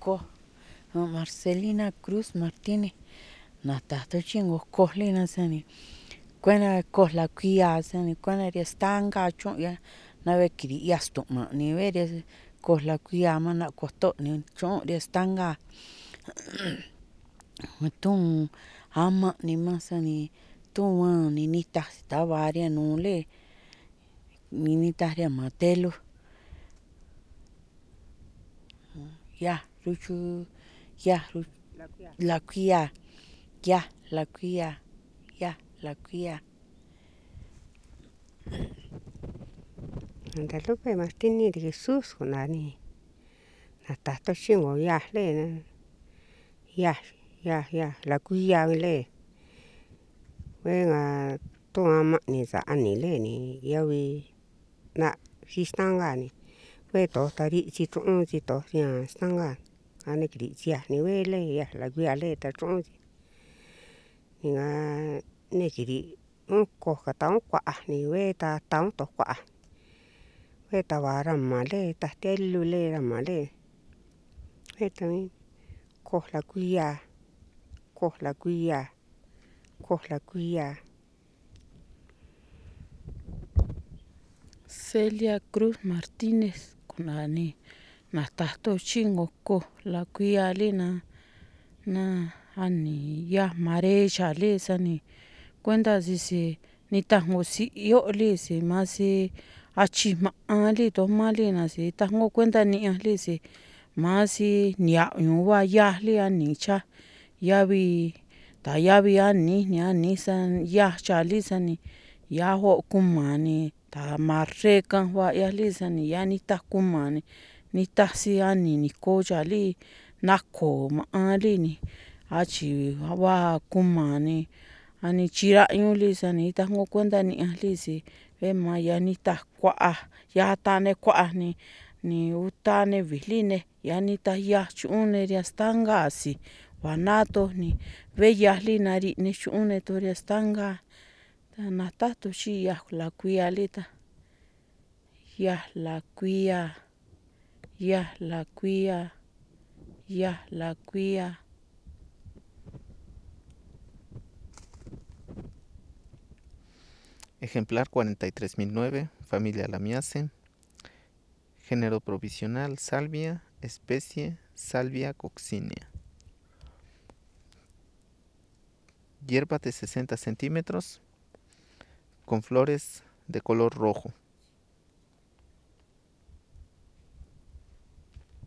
ko Marcelina Cruz Martínez natahto chingo kojlina sani kuena kojla kuia sani kuena riestanga chon ya nave kiri yasto ma ni veres kojla kuia mana koto ni chon riestanga matun ama ni masani tuan ninita tavaria nule ninita ria matelo ya ruchu ya la kuia ya la kuia ya la kuia Guadalupe Martínez de Jesús kunani natahto chingo ya le ya la kuia le venga tu ama ni sa ani le ni yawi na xistanga ni ve to tari chi tu chi to sia stanga ane kri chia ni ve le ya la kuia le ta chon nga ne kiri un ko ka taun kwa ni ve ta taun to kwa ve ta vara ma le ta telu le ra ma le ve ta mi kojla kuia kojla kuia kojla kuia Celia Cruz Martínez kunani natahto chingo kojla kuia lina na ani ya mare chale sani kuenda sisi nitajmo si yo le si masi achi mali to mali na si tajmo kuenda ni ali si masi nia ñuba ya le ani cha yavi ta yavi ani san ya chali sani ya jo kumani ta marreka wa ya li sani ya ni ta kumani ni tasi ani ni ko chali na ko ali ni achi wa kumani ani chirañu lisa ni tajmo kuenda ni ali si ve ma ya ni ta kwa ya tane kwa ni utane viline ya ni ta ya chune ria stanga si banato ni ve ya lina ri ni chune to ria stanga ta na tahto chi ya la kuia lita ya la kuia ya la kuia ya la kuia. Ejemplar 43009, familia Lamiaceae. Género provisional Salvia, especie Salvia coccinea. Hierba de 60 centímetros con flores de color rojo.